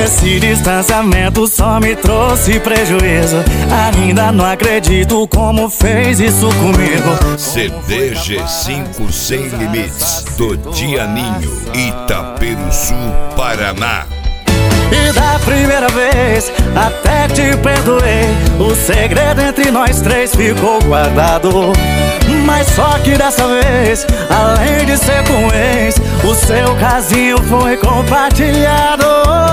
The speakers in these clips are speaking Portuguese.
Esse distanciamento só me trouxe prejuízo. Ainda não acredito como fez isso comigo. CD G5 Sem Limites, do Dianinho, Itaperuçu, Paraná. E da primeira vez até te perdoei, o segredo entre nós três ficou guardado. Mas só que dessa vez, além de ser com ex, o seu casinho foi compartilhado.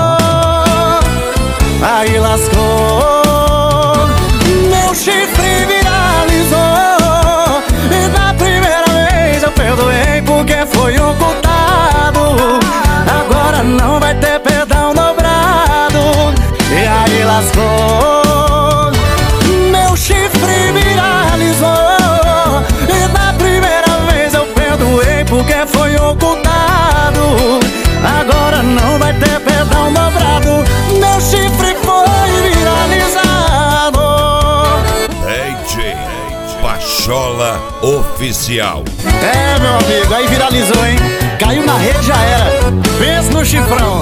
Aí lascou, meu chifre viralizou. E da primeira vez eu perdoei porque foi ocultado. Agora não vai ter perdão dobrado. E aí lascou, meu chifre viralizou. E da primeira vez eu perdoei porque foi ocultado. Agora não vai ter perdão dobrado. Meu chifre foi viralizado. DJ Pachola Oficial. É, meu amigo, aí viralizou, hein? Caiu na rede, já era. Pensa no chifrão.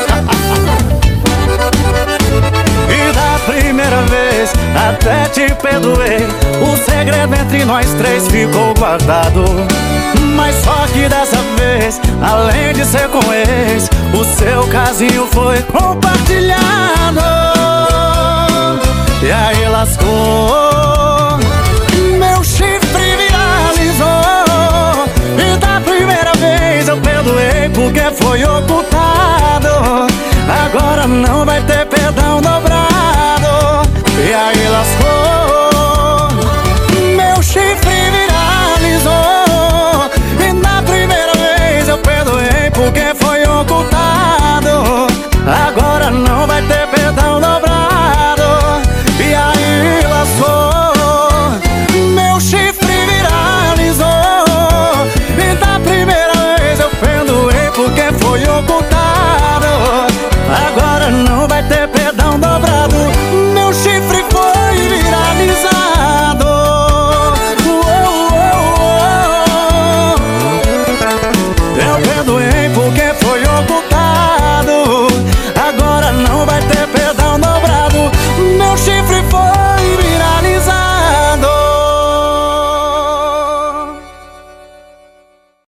E da primeira vez até te perdoei, o segredo entre nós três ficou guardado. Mas só que dessa vez, além de ser com ex, o seu casinho foi compartilhado. E aí lascou, meu chifre viralizou. E da primeira vez eu perdoei porque foi ocultado.